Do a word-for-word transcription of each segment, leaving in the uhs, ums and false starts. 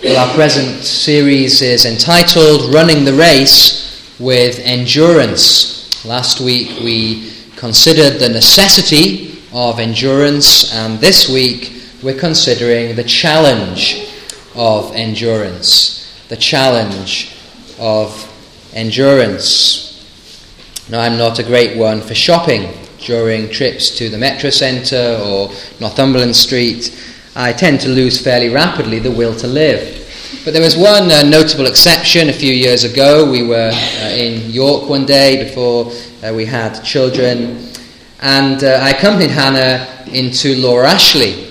Well, our present series is entitled Running the Race with Endurance. Last week we considered the necessity of endurance, and this week we're considering the challenge of endurance. The challenge of endurance. Now, I'm not a great one for shopping during trips to the Metro Centre or Northumberland Street. I tend to lose fairly rapidly the will to live. But there was one uh, notable exception a few years ago. We were uh, in York one day before uh, we had children, and uh, I accompanied Hannah into Laura Ashley,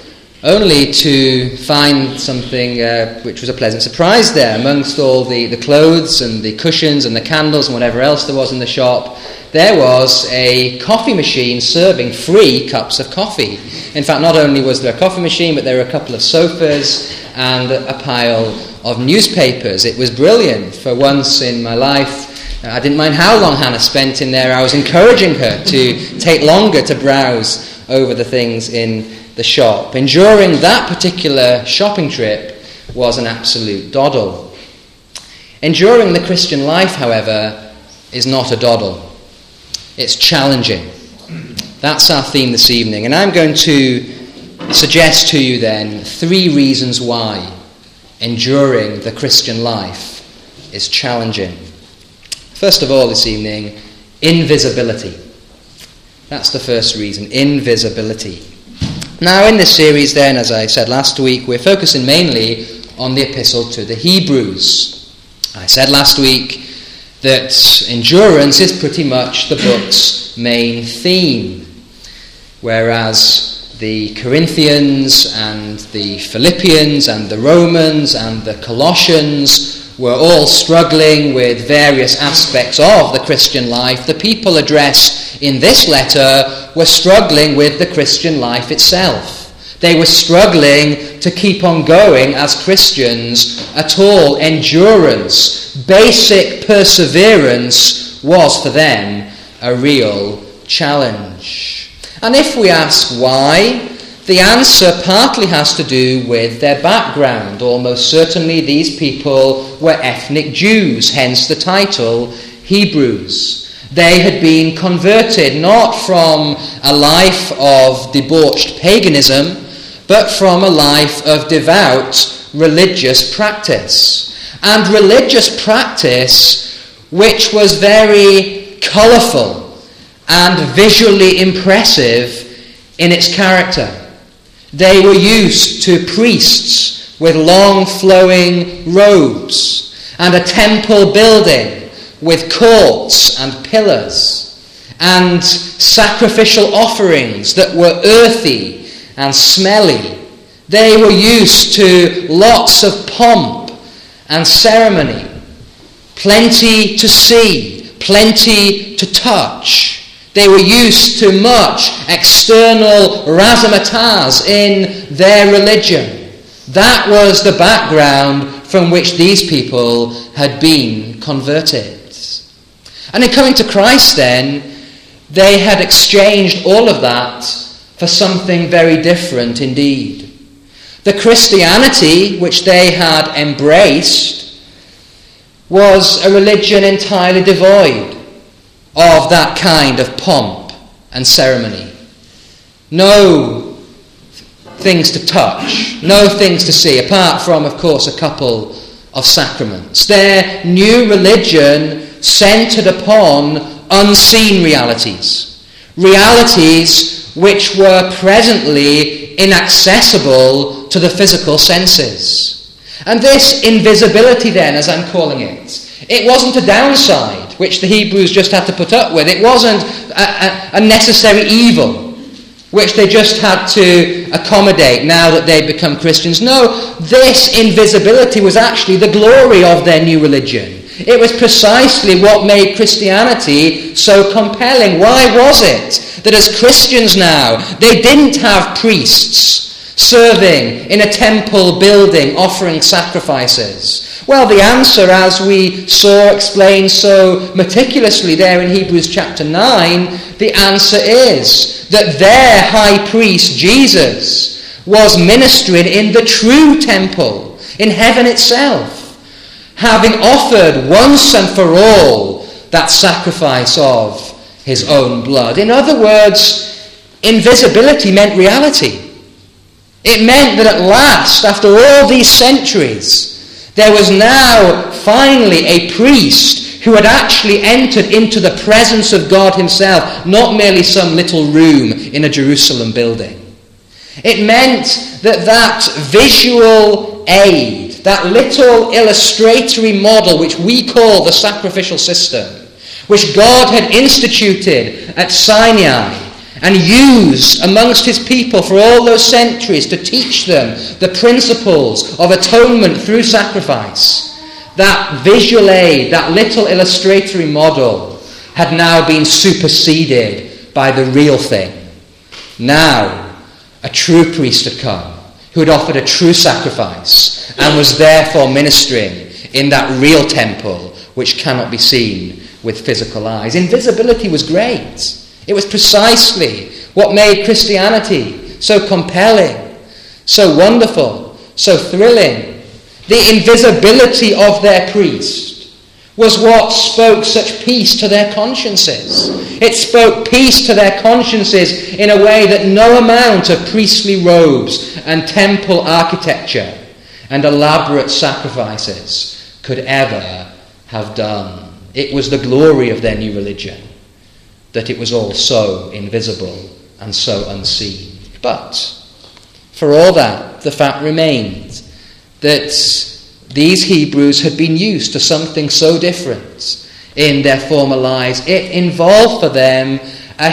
only to find something uh, which was a pleasant surprise there. Amongst all the, the clothes and the cushions and the candles and whatever else there was in the shop, there was a coffee machine serving free cups of coffee. In fact, not only was there a coffee machine, but there were a couple of sofas and a pile of newspapers. It was brilliant. For once in my life, I didn't mind how long Hannah spent in there. I was encouraging her to take longer to browse over the things in the shop. Enduring that particular shopping trip was an absolute doddle. Enduring the Christian life, however, is not a doddle. It's challenging. That's our theme this evening, and I'm going to suggest to you then three reasons why enduring the Christian life is challenging. First of all this evening, invisibility. That's the first reason, invisibility. Now, in this series then, as I said last week, we're focusing mainly on the epistle to the Hebrews. I said last week that endurance is pretty much the book's main theme, whereas the Corinthians and the Philippians and the Romans and the Colossians were all struggling with various aspects of the Christian life. The people addressed in this letter were struggling with the Christian life itself. They were struggling to keep on going as Christians at all. Endurance, basic perseverance was for them a real challenge. And if we ask why, the answer partly has to do with their background. Almost certainly these people were ethnic Jews, hence the title Hebrews. They had been converted not from a life of debauched paganism, but from a life of devout religious practice. And religious practice which was very colourful and visually impressive in its character. They were used to priests with long flowing robes and a temple building with courts and pillars and sacrificial offerings that were earthy and smelly. They were used to lots of pomp and ceremony, plenty to see, plenty to touch. They were used to much external razzmatazz in their religion. That was the background from which these people had been converted. And in coming to Christ then, they had exchanged all of that for something very different indeed. The Christianity which they had embraced was a religion entirely devoid of that kind of pomp and ceremony. No things to touch, no things to see, apart from, of course, a couple of sacraments. Their new religion centered upon unseen realities, realities which were presently inaccessible to the physical senses. And this invisibility then, as I'm calling it, it wasn't a downside which the Hebrews just had to put up with. It wasn't a, a, a necessary evil which they just had to accommodate now that they'd become Christians. No, this invisibility was actually the glory of their new religion. It was precisely what made Christianity so compelling. Why was it that as Christians now, they didn't have priests serving in a temple building, offering sacrifices? Well, the answer, as we saw explained so meticulously there in Hebrews chapter nine, the answer is that their high priest, Jesus, was ministering in the true temple, in heaven itself, having offered once and for all that sacrifice of his own blood. In other words, invisibility meant reality. It meant that at last, after all these centuries, there was now finally a priest who had actually entered into the presence of God himself, not merely some little room in a Jerusalem building. It meant that that visual aid, that little illustratory model which we call the sacrificial system, which God had instituted at Sinai and used amongst his people for all those centuries to teach them the principles of atonement through sacrifice, that visual aid, that little illustratory model, had now been superseded by the real thing. Now, a true priest had come who had offered a true sacrifice and was therefore ministering in that real temple which cannot be seen with physical eyes. Invisibility was great. It was precisely what made Christianity so compelling, so wonderful, so thrilling. The invisibility of their priest was what spoke such peace to their consciences. It spoke peace to their consciences in a way that no amount of priestly robes and temple architecture and elaborate sacrifices could ever have done. It was the glory of their new religion that it was all so invisible and so unseen. But for all that, the fact remained that these Hebrews had been used to something so different in their former lives. It involved for them a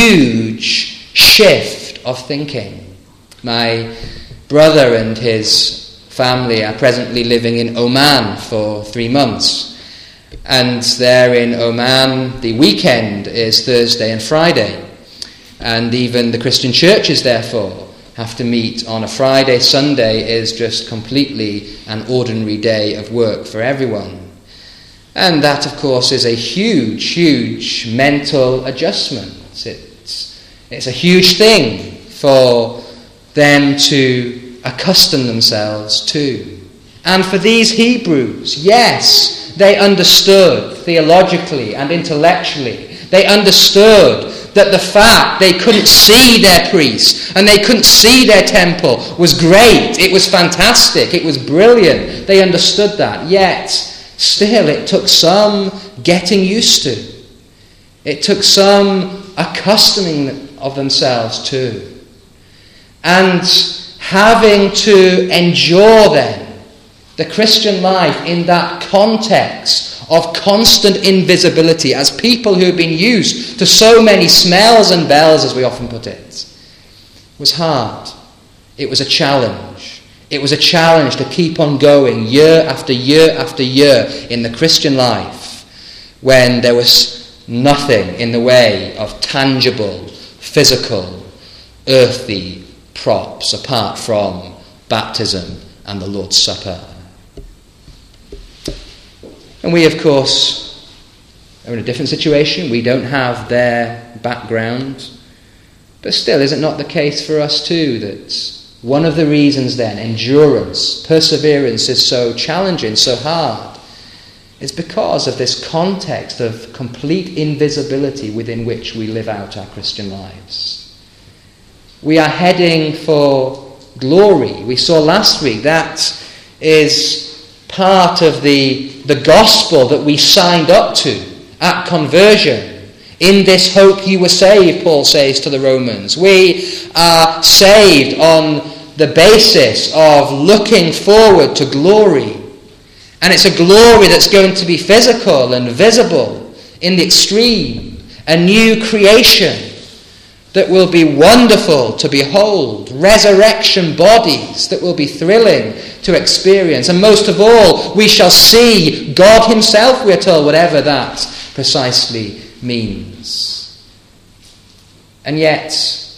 huge shift of thinking. My brother and his family are presently living in Oman for three months. And there in Oman, the weekend is Thursday and Friday. And even the Christian churches, therefore, have to meet on a Friday. Sunday is just completely an ordinary day of work for everyone. And that, of course, is a huge, huge mental adjustment. It's, it's a huge thing for them to accustom themselves to. And for these Hebrews, yes, they understood theologically and intellectually. They understood that the fact they couldn't see their priest and they couldn't see their temple was great. It was fantastic. It was brilliant. They understood that. Yet, still, it took some getting used to. It took some accustoming of themselves to. And having to endure then the Christian life in that context of constant invisibility as people who have been used to so many smells and bells, as we often put it, was hard. It was a challenge. It was a challenge to keep on going year after year after year in the Christian life when there was nothing in the way of tangible, physical, earthly props apart from baptism and the Lord's Supper. And we, of course, are in a different situation. We don't have their background. But still, is it not the case for us too that one of the reasons then endurance, perseverance is so challenging, so hard, is because of this context of complete invisibility within which we live out our Christian lives. We are heading for glory. We saw last week that is part of the the gospel that we signed up to at conversion. In this hope you were saved, Paul says to the Romans. We are saved on the basis of looking forward to glory. And it's a glory that's going to be physical and visible in the extreme. A new creation that will be wonderful to behold. Resurrection bodies that will be thrilling to experience. And most of all, we shall see God himself, we're told, whatever that precisely means. And yet,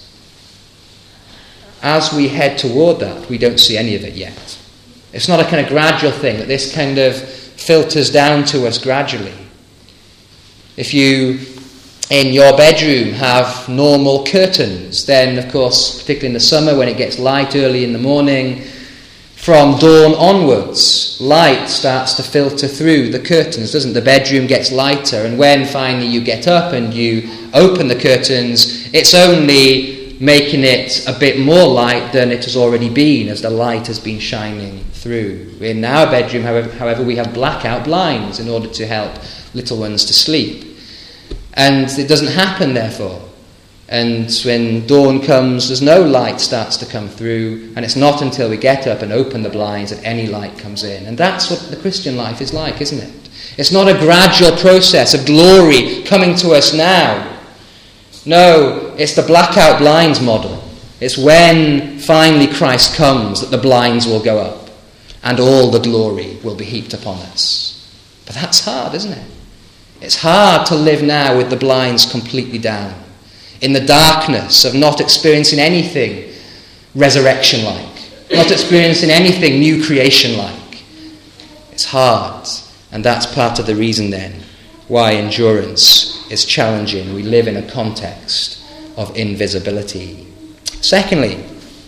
as we head toward that, we don't see any of it yet. It's not a kind of gradual thing, that this kind of filters down to us gradually. If you, in your bedroom, have normal curtains, then, of course, particularly in the summer when it gets light early in the morning, From dawn onwards, light starts to filter through the curtains, doesn't it? The bedroom gets lighter, and when finally you get up and you open the curtains, it's only making it a bit more light than it has already been, as the light has been shining through. In our bedroom, however, however we have blackout blinds in order to help little ones to sleep. And it doesn't happen, therefore. And when dawn comes, there's no light starts to come through, and it's not until we get up and open the blinds that any light comes in. And that's what the Christian life is like, isn't it? It's not a gradual process of glory coming to us now. No, it's the blackout blinds model. It's when finally Christ comes that the blinds will go up and all the glory will be heaped upon us. But that's hard, isn't it? It's hard to live now with the blinds completely down, in the darkness of not experiencing anything resurrection-like, not experiencing anything new creation-like. It's hard, and that's part of the reason then why endurance is challenging. We live in a context of invisibility. Secondly,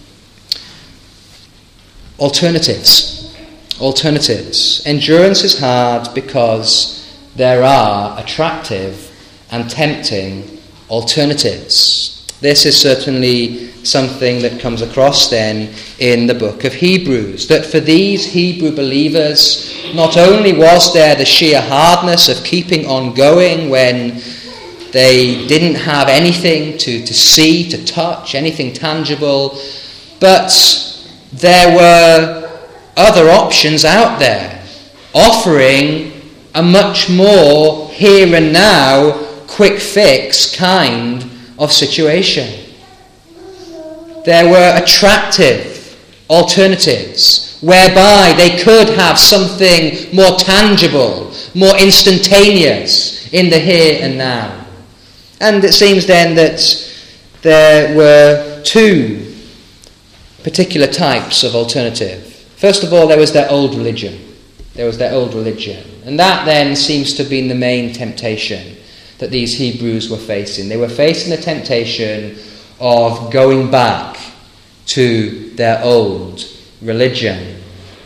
alternatives. Alternatives. Endurance is hard because there are attractive and tempting alternatives. This is certainly something that comes across then in the book of Hebrews, that for these Hebrew believers, not only was there the sheer hardness of keeping on going when they didn't have anything to, to see, to touch, anything tangible, but there were other options out there offering a much more here and now, quick fix kind of situation. There were attractive alternatives whereby they could have something more tangible, more instantaneous in the here and now. And it seems then that there were two particular types of alternative. First of all, there was their old religion. There was their old religion. And that then seems to have been the main temptation that these Hebrews were facing. They were facing the temptation of going back to their old religion.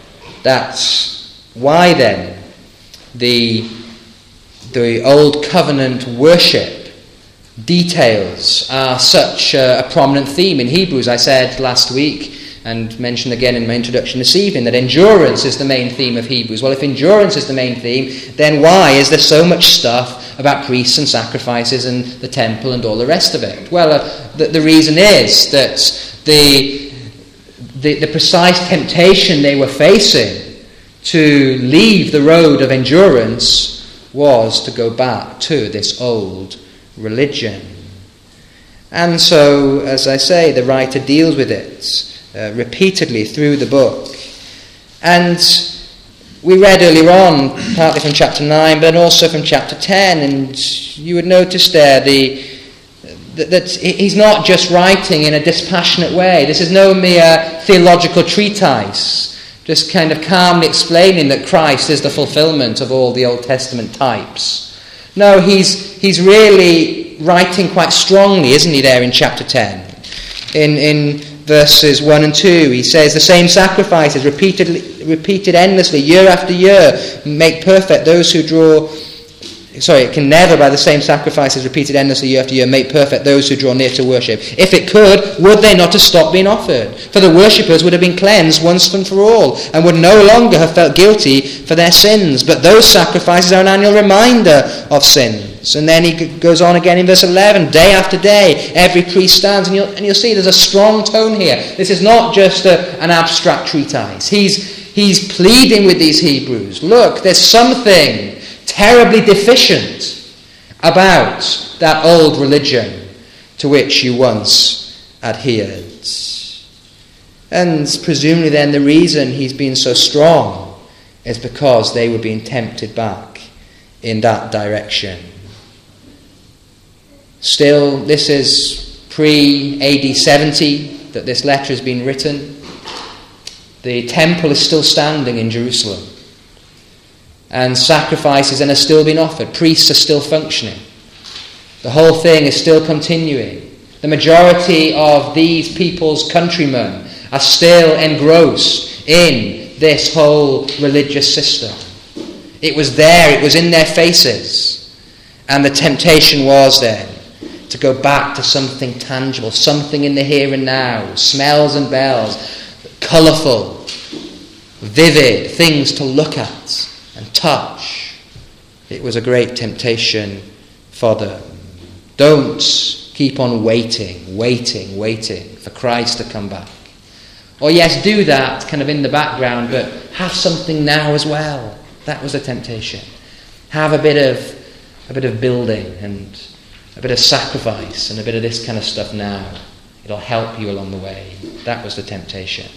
That's why then the, the old covenant worship details are such a, a prominent theme in Hebrews. I said last week and mentioned again in my introduction this evening that endurance is the main theme of Hebrews. Well, if endurance is the main theme, then why is there so much stuff about priests and sacrifices and the temple and all the rest of it? Well, uh, the, the reason is that the, the, the precise temptation they were facing to leave the road of endurance was to go back to this old religion. And so, as I say, the writer deals with it Uh, repeatedly through the book. And we read earlier on, partly from chapter nine, but also from chapter ten, and you would notice there the, that, that he's not just writing in a dispassionate way. This is no mere theological treatise, just kind of calmly explaining that Christ is the fulfillment of all the Old Testament types. No, he's he's really writing quite strongly, isn't he, there in chapter ten? In in verses one and two, he says, the same sacrifices repeatedly, repeated endlessly, year after year, make perfect those who draw... Sorry, it can never, by the same sacrifices repeated endlessly year after year, make perfect those who draw near to worship. If it could, would they not have stopped being offered? For the worshippers would have been cleansed once and for all, and would no longer have felt guilty for their sins. But those sacrifices are an annual reminder of sins. And then he goes on again in verse eleven, day after day, every priest stands, and you'll, and you'll see there's a strong tone here. This is not just a, an abstract treatise. He's, he's pleading with these Hebrews. Look, there's something terribly deficient about that old religion to which you once adhered. And presumably then the reason he's been so strong is because they were being tempted back in that direction. Still, this is pre-A D seventy that this letter has been written. The temple is still standing in Jerusalem. And sacrifices then are still being offered. Priests are still functioning. The whole thing is still continuing. The majority of these people's countrymen are still engrossed in this whole religious system. It was there, it was in their faces. And the temptation was then to go back to something tangible, something in the here and now, smells and bells, colourful, vivid things to look at and touch. It was a great temptation for them. Don't keep on waiting, waiting, waiting for Christ to come back. Or yes, do that kind of in the background, but have something now as well. That was the temptation. Have a bit of a bit of building and a bit of sacrifice and a bit of this kind of stuff now. It'll help you along the way. That was the temptation.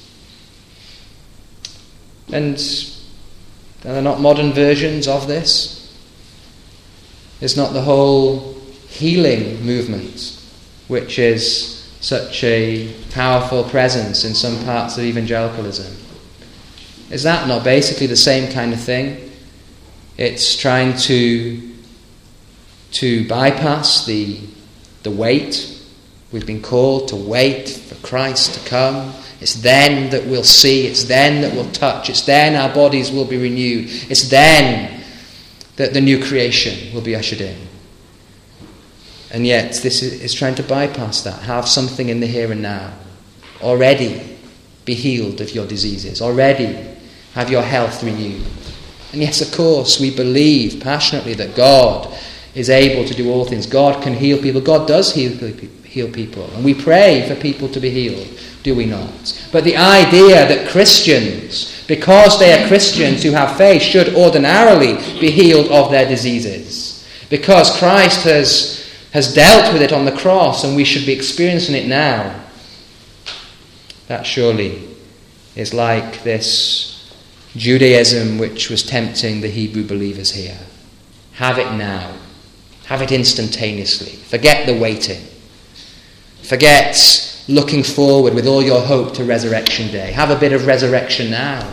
And are there not modern versions of this? Is not the whole healing movement, which is such a powerful presence in some parts of evangelicalism? Is that not basically the same kind of thing? It's trying to to bypass the the wait. We've been called to wait for Christ to come. It's then that we'll see. It's then that we'll touch. It's then our bodies will be renewed. It's then that the new creation will be ushered in. And yet this is, is trying to bypass that. Have something in the here and now. Already be healed of your diseases. Already have your health renewed. And yes, of course, we believe passionately that God is able to do all things. God can heal people. God does heal, heal people. And we pray for people to be healed, do we not? But the idea that Christians, because they are Christians who have faith, should ordinarily be healed of their diseases, because Christ has, has dealt with it on the cross and we should be experiencing it now, that surely is like this Judaism which was tempting the Hebrew believers here. Have it now. Have it instantaneously. Forget the waiting. Forget looking forward with all your hope to resurrection day. Have a bit of resurrection now.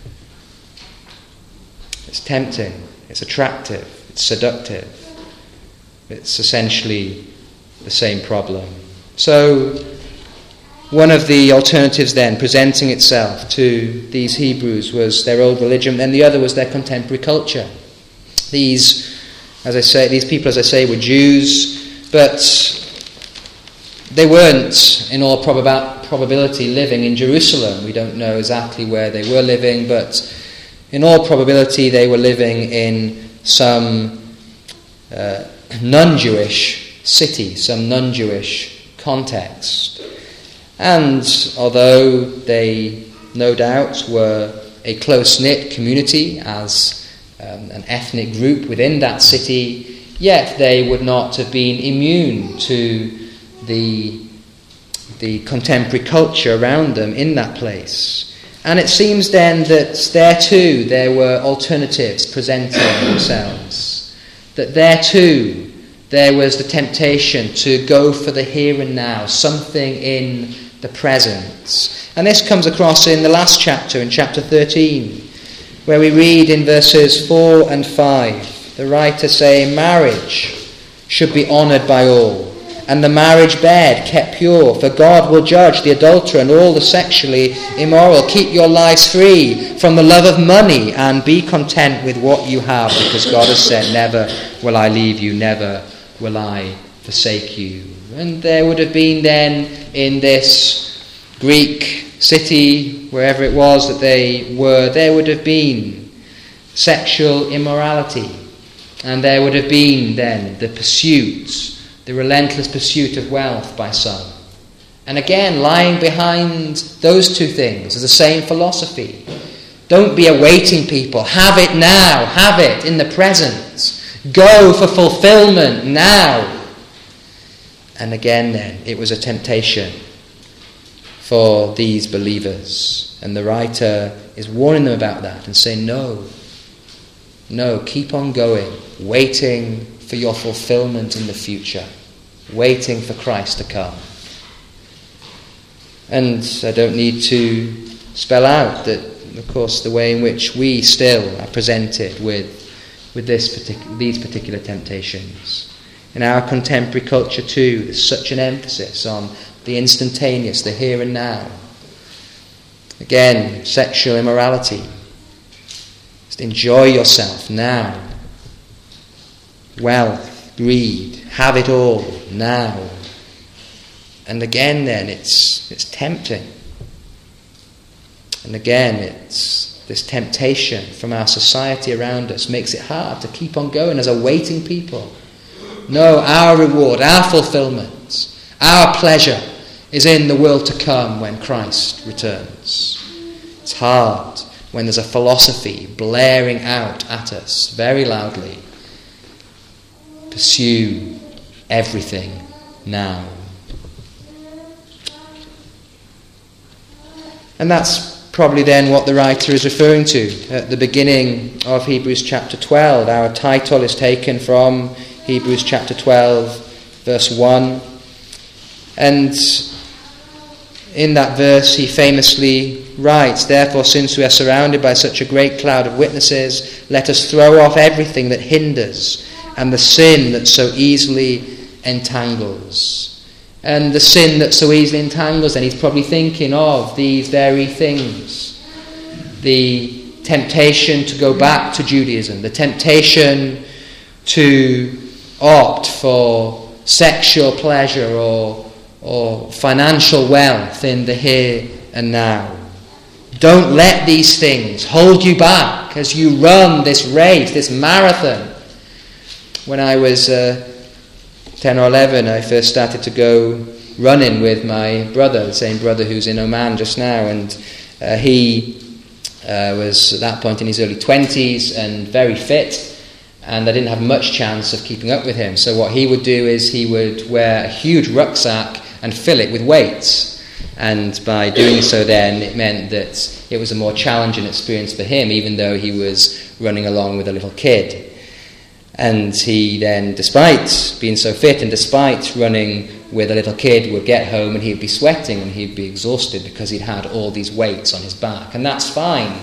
It's tempting. It's attractive. It's seductive. It's essentially the same problem. So, one of the alternatives then presenting itself to these Hebrews was their old religion, and the other was their contemporary culture. These As I say, these people, as I say, were Jews, but they weren't, in all proba- probability, living in Jerusalem. We don't know exactly where they were living, but in all probability they were living in some uh, non-Jewish city, some non-Jewish context. And although they, no doubt, were a close-knit community as Um, an ethnic group within that city, yet they would not have been immune to the, the contemporary culture around them in that place. And it seems then that there too there were alternatives presenting themselves. That there too there was the temptation to go for the here and now, something in the present. And this comes across in the last chapter, in chapter thirteen, where we read in verses four and five, the writer saying, "Marriage should be honoured by all, and the marriage bed kept pure, for God will judge the adulterer and all the sexually immoral. Keep your lives free from the love of money, and be content with what you have, because God has said, never will I leave you, never will I forsake you." And there would have been then in this Greek city, wherever it was that they were, there would have been sexual immorality. And there would have been then the pursuit, the relentless pursuit of wealth by some. And again, lying behind those two things is the same philosophy. Don't be awaiting people. Have it now. Have it in the present. Go for fulfillment now. And again then, it was a temptation for these believers. And the writer is warning them about that and saying, no, no, keep on going, waiting for your fulfillment in the future, waiting for Christ to come. And I don't need to spell out that, of course, the way in which we still are presented with, with this partic- these particular temptations. In our contemporary culture too, there's such an emphasis on the instantaneous, the here and now. Again, sexual immorality. Just enjoy yourself now. Wealth, greed, have it all now. And again then, it's it's tempting. And again, it's this temptation from our society around us makes it hard to keep on going as a waiting people. No, our reward, our fulfillment, our pleasure is in the world to come when Christ returns. It's hard when there's a philosophy blaring out at us very loudly. Pursue everything now. And that's probably then what the writer is referring to at the beginning of Hebrews chapter twelve. Our title is taken from Hebrews chapter twelve, verse one. And in that verse he famously writes, "Therefore, since we are surrounded by such a great cloud of witnesses, let us throw off everything that hinders and the sin that so easily entangles." And the sin that so easily entangles, and he's probably thinking of these very things. The temptation to go back to Judaism, the temptation to opt for sexual pleasure or, or financial wealth in the here and now. Don't let these things hold you back as you run this race, this marathon. When I was uh, ten or eleven, I first started to go running with my brother, the same brother who's in Oman just now, and uh, he uh, was at that point in his early twenties and very fit, and I didn't have much chance of keeping up with him. So what he would do is he would wear a huge rucksack and fill it with weights, and by doing so then it meant that it was a more challenging experience for him, even though he was running along with a little kid. And he then, despite being so fit and despite running with a little kid, would get home and he'd be sweating and he'd be exhausted because he'd had all these weights on his back. And that's fine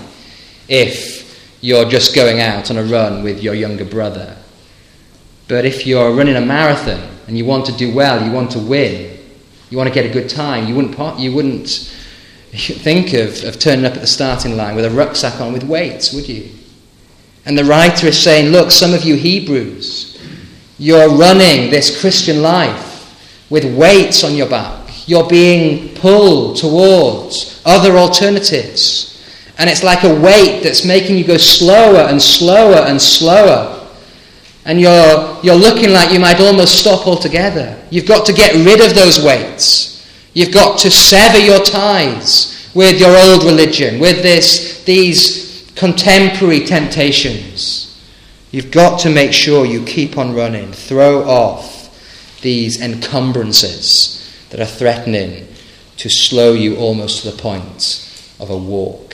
if you're just going out on a run with your younger brother. But if you're running a marathon and you want to do well, you want to win, you want to get a good time, you wouldn't you wouldn't think of, of turning up at the starting line with a rucksack on with weights, would you? And the writer is saying, look, some of you Hebrews, you're running this Christian life with weights on your back. You're being pulled towards other alternatives. And it's like a weight that's making you go slower and slower and slower. And you're, you're looking like you might almost stop altogether. You've got to get rid of those weights. You've got to sever your ties with your old religion, with this, these contemporary temptations. You've got to make sure you keep on running. Throw off these encumbrances that are threatening to slow you almost to the point of a walk.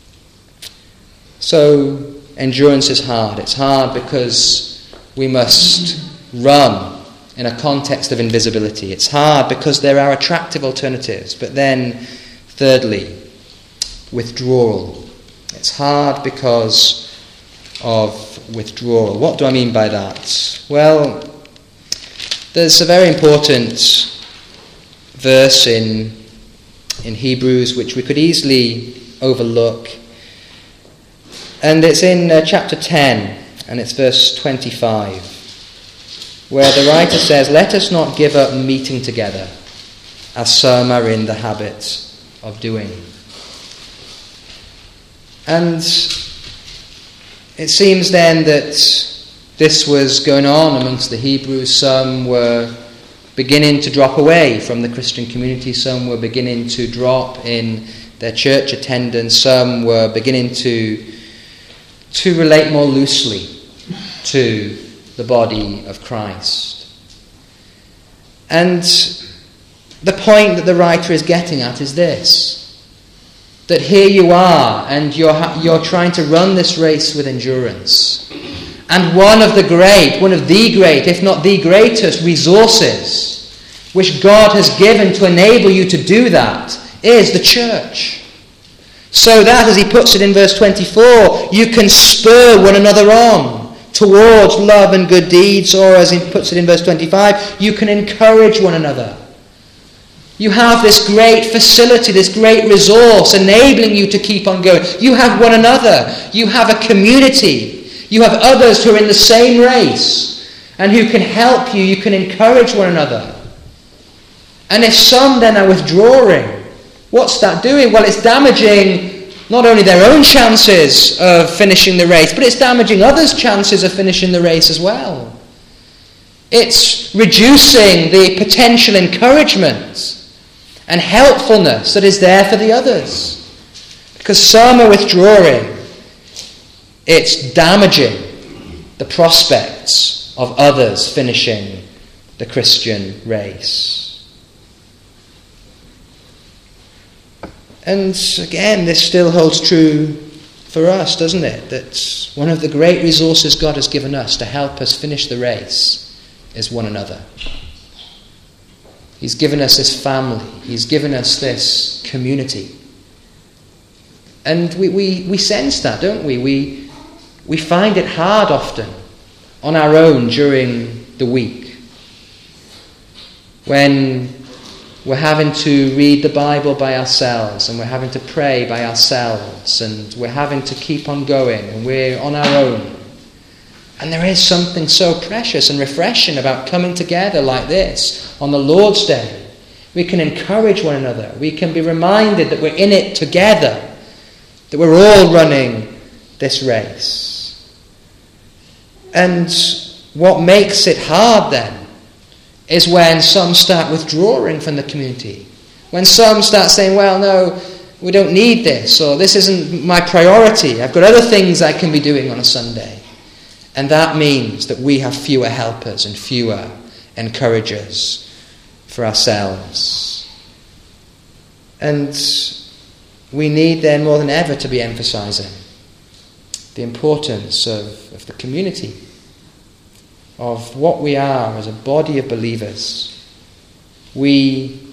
So endurance is hard. It's hard because we must run in a context of invisibility. It's hard because there are attractive alternatives. But then, thirdly, withdrawal. It's hard because of withdrawal. What do I mean by that? Well, there's a very important verse in, in Hebrews which we could easily overlook. And it's in uh, chapter ten, and it's verse twenty-five, where the writer says, "Let us not give up meeting together, as some are in the habit of doing." And it seems then that this was going on amongst the Hebrews. Some were beginning to drop away from the Christian community. Some were beginning to drop in their church attendance. Some were beginning to, to relate more loosely to the body of Christ. And the point that the writer is getting at is this: that here you are, and you're you're trying to run this race with endurance. And one of the great, one of the great, if not the greatest resources which God has given to enable you to do that is the church. So that, as he puts it in verse twenty-four, you can spur one another on towards love and good deeds, or as he puts it in verse twenty-five, you can encourage one another. You have this great facility, this great resource enabling you to keep on going. You have one another. You have a community. You have others who are in the same race and who can help you. You can encourage one another. And if some then are withdrawing, what's that doing? Well, it's damaging not only their own chances of finishing the race, but it's damaging others' chances of finishing the race as well. It's reducing the potential encouragement and helpfulness that is there for the others. Because some are withdrawing, it's damaging the prospects of others finishing the Christian race. And again, this still holds true for us, doesn't it? That one of the great resources God has given us to help us finish the race is one another. He's given us this family. He's given us this community. And we, we, we sense that, don't we? we? We find it hard often on our own during the week. When we're having to read the Bible by ourselves and we're having to pray by ourselves and we're having to keep on going and we're on our own. And there is something so precious and refreshing about coming together like this on the Lord's Day. We can encourage one another. We can be reminded that we're in it together, that we're all running this race. And what makes it hard then is when some start withdrawing from the community. When some start saying, well, no, we don't need this, or this isn't my priority. I've got other things I can be doing on a Sunday. And that means that we have fewer helpers and fewer encouragers for ourselves. And we need then more than ever to be emphasizing the importance of, of the community, of what we are as a body of believers. We,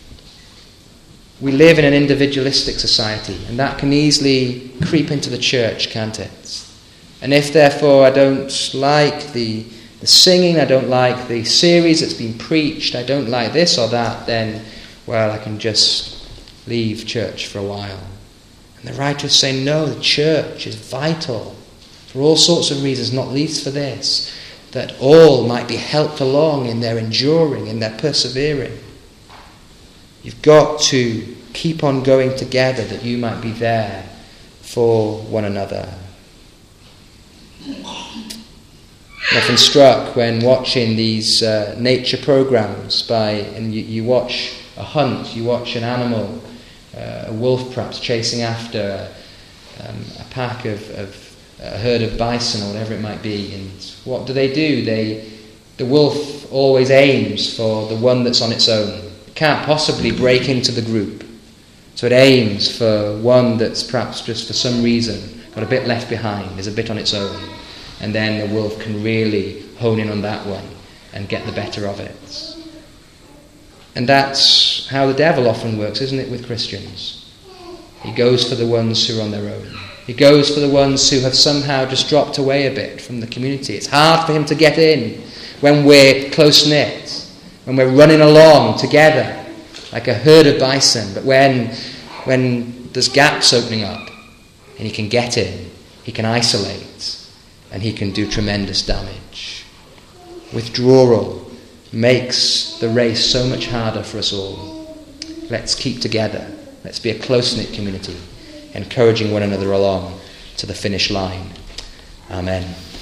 we live in an individualistic society, and that can easily creep into the church, can't it? And if, therefore, I don't like the, the singing, I don't like the series that's been preached, I don't like this or that, then, well, I can just leave church for a while. And the writers say, no, the church is vital for all sorts of reasons, not least for this, that all might be helped along in their enduring, in their persevering. You've got to keep on going together that you might be there for one another. I'm often struck when watching these uh, nature programs by, and you, you watch a hunt, you watch an animal, uh, a wolf perhaps chasing after a, um, a pack of, of a herd of bison or whatever it might be, and what do they do? They, the wolf always aims for the one that's on its own. It can't possibly break into the group, so it aims for one that's perhaps just for some reason got a bit left behind, is a bit on its own. And then the wolf can really hone in on that one and get the better of it. And that's how the devil often works, isn't it, with Christians? He goes for the ones who are on their own. He goes for the ones who have somehow just dropped away a bit from the community. It's hard for him to get in when we're close-knit, when we're running along together like a herd of bison. But when, when there's gaps opening up and he can get in, he can isolate, and he can do tremendous damage. Withdrawal makes the race so much harder for us all. Let's keep together. Let's be a close-knit community, encouraging one another along to the finish line. Amen.